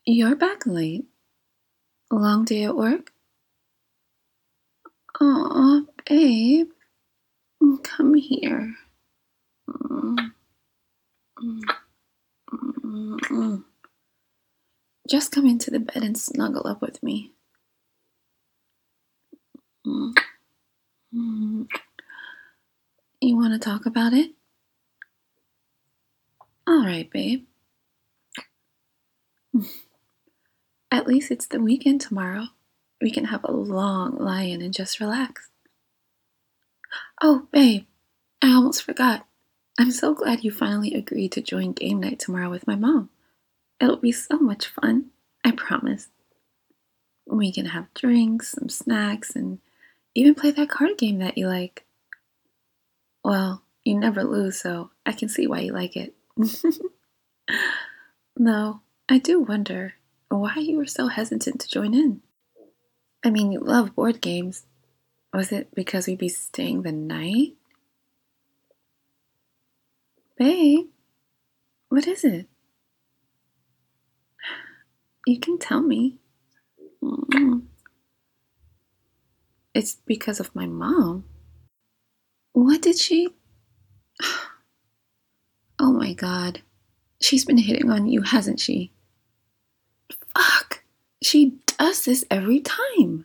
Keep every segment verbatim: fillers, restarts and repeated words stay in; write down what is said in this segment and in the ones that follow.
You're back late. Long day at work? Aw, babe. Come here. Mm, mm, mm, mm. Just come into the bed and snuggle up with me. Mm, mm. You want to talk about it? All right, babe. At least it's the weekend tomorrow. We can have a long lie-in and just relax. Oh, babe, I almost forgot. I'm so glad you finally agreed to join game night tomorrow with my mom. It'll be so much fun, I promise. We can have drinks, some snacks, and even play that card game that you like. Well, you never lose, so I can see why you like it. No, I do wonder why you were so hesitant to join in. I mean, you love board games. Was it because we'd be staying the night? Babe, what is it? You can tell me. Mm. It's because of my mom. What did she? Oh my god. She's been hitting on you, hasn't she? Fuck. She does this every time.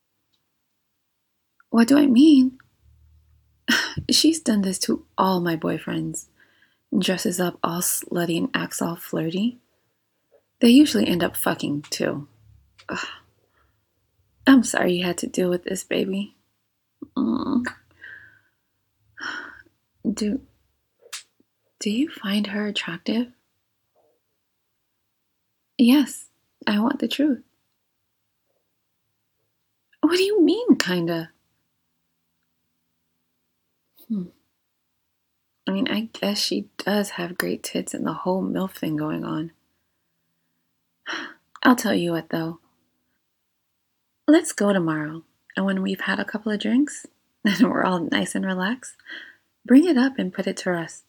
What do I mean? She's done this to all my boyfriends. Dresses up all slutty and acts all flirty. They usually end up fucking too. Ugh. I'm sorry you had to deal with this, baby. Mm. Do do you find her attractive? Yes, I want the truth. What do you mean, kinda? Hmm. I mean, I guess she does have great tits and the whole MILF thing going on. I'll tell you what, though. Let's go tomorrow, and when we've had a couple of drinks, and we're all nice and relaxed, bring it up and put it to rest.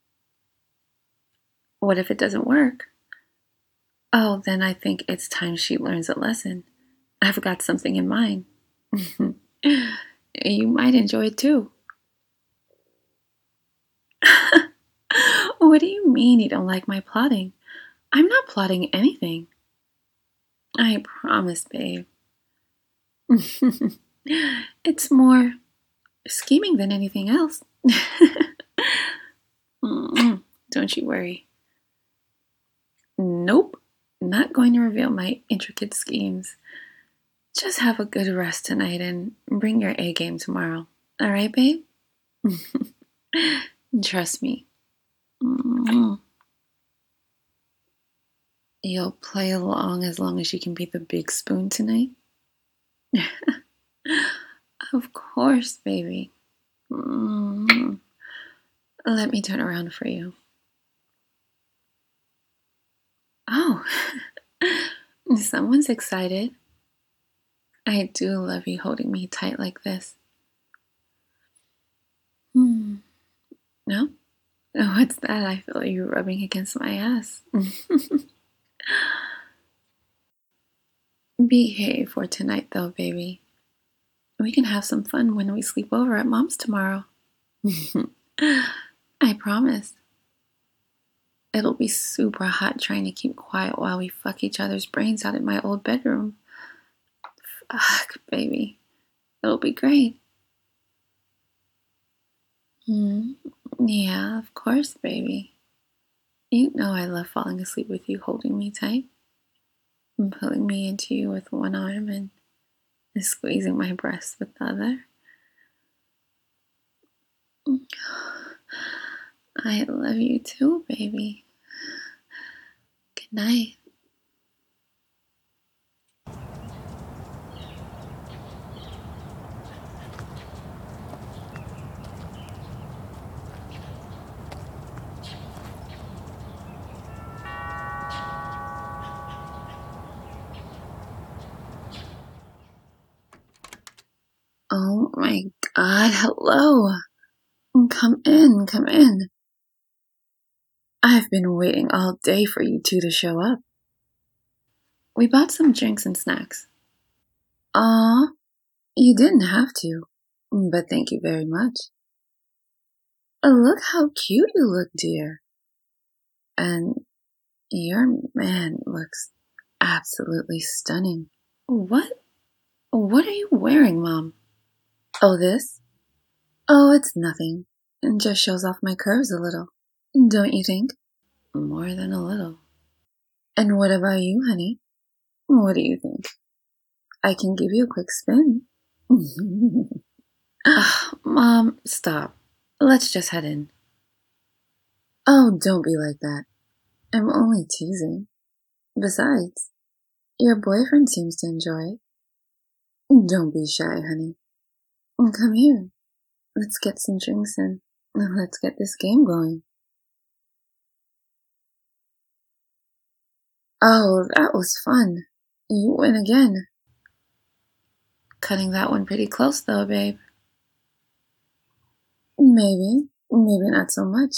What if it doesn't work? Oh, then I think it's time she learns a lesson. I've got something in mind. You might enjoy it too. What do you mean you don't like my plotting? I'm not plotting anything. I promise, babe. It's more scheming than anything else. Don't you worry. Nope, not going to reveal my intricate schemes. Just have a good rest tonight and bring your A game tomorrow. All right, babe? Trust me. You'll play along as long as you can be the big spoon tonight? Of course, baby. Let me turn around for you. Oh, someone's excited. I do love you holding me tight like this. Hmm. No? What's that? I feel you rubbing against my ass. Behave for tonight, though, baby. We can have some fun when we sleep over at Mom's tomorrow. I promise. It'll be super hot trying to keep quiet while we fuck each other's brains out in my old bedroom. Fuck, baby. It'll be great. Mm, yeah, of course, baby. You know I love falling asleep with you holding me tight and pulling me into you with one arm and squeezing my breast with the other. I love you too, baby. Good night. Oh my god, hello. Come in, come in. I've been waiting all day for you two to show up. We bought some drinks and snacks. Aw, you didn't have to, but thank you very much. Look how cute you look, dear. And your man looks absolutely stunning. What? What are you wearing, Mom? Oh, this? Oh, it's nothing. It just shows off my curves a little. Don't you think? More than a little. And what about you, honey? What do you think? I can give you a quick spin. Ugh, Mom, stop. Let's just head in. Oh, don't be like that. I'm only teasing. Besides, your boyfriend seems to enjoy it. Don't be shy, honey. Come here. Let's get some drinks and let's get this game going. Oh, that was fun. You win again. Cutting that one pretty close, though, babe. Maybe. Maybe not so much.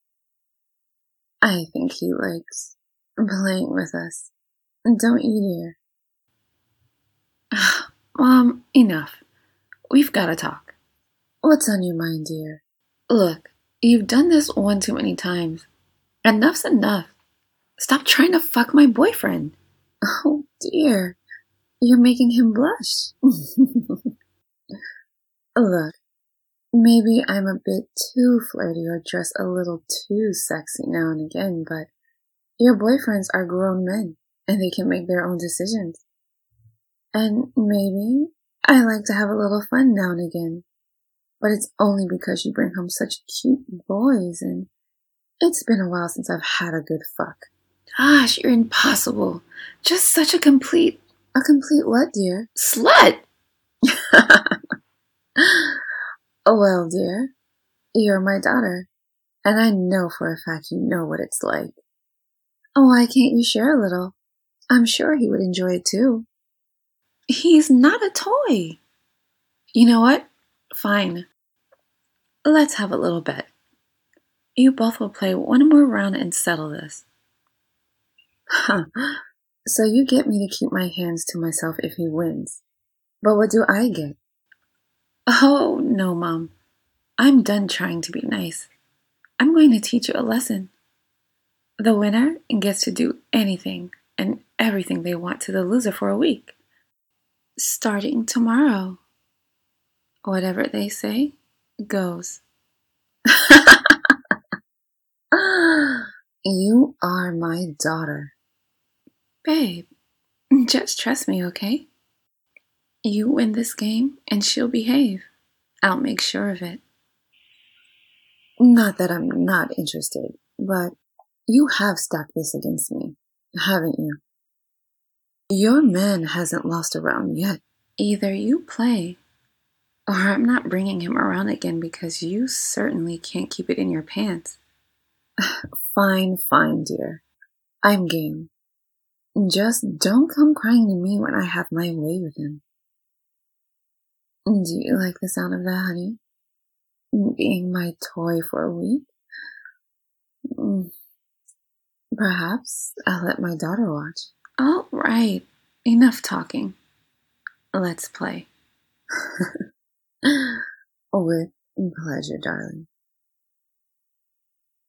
I think he likes playing with us. Don't you, dear? Mom, enough. We've got to talk. What's on your mind, dear? Look, you've done this one too many times. Enough's enough. Stop trying to fuck my boyfriend. Oh, dear. You're making him blush. Look, maybe I'm a bit too flirty or just a little too sexy now and again, but your boyfriends are grown men and they can make their own decisions. And maybe I like to have a little fun now and again, but it's only because you bring home such cute boys and it's been a while since I've had a good fuck. Gosh, you're impossible. Just such a complete... A complete what, dear? Slut! Well, dear, you're my daughter, and I know for a fact you know what it's like. Why can't you share a little? I'm sure he would enjoy it too. He's not a toy. You know what? Fine. Let's have a little bet. You both will play one more round and settle this. Huh. So you get me to keep my hands to myself if he wins. But what do I get? Oh, no, Mom. I'm done trying to be nice. I'm going to teach you a lesson. The winner gets to do anything and everything they want to the loser for a week. Starting tomorrow. Whatever they say goes. You are my daughter. Babe, just trust me, okay? You win this game and she'll behave. I'll make sure of it. Not that I'm not interested, but you have stacked this against me, haven't you? Your man hasn't lost a round yet. Either you play, or I'm not bringing him around again because you certainly can't keep it in your pants. Fine, fine, dear. I'm game. Just don't come crying to me when I have my way with him. Do you like the sound of that, honey? Being my toy for a week? Perhaps I'll let my daughter watch. All right. Enough talking. Let's play. With pleasure, darling.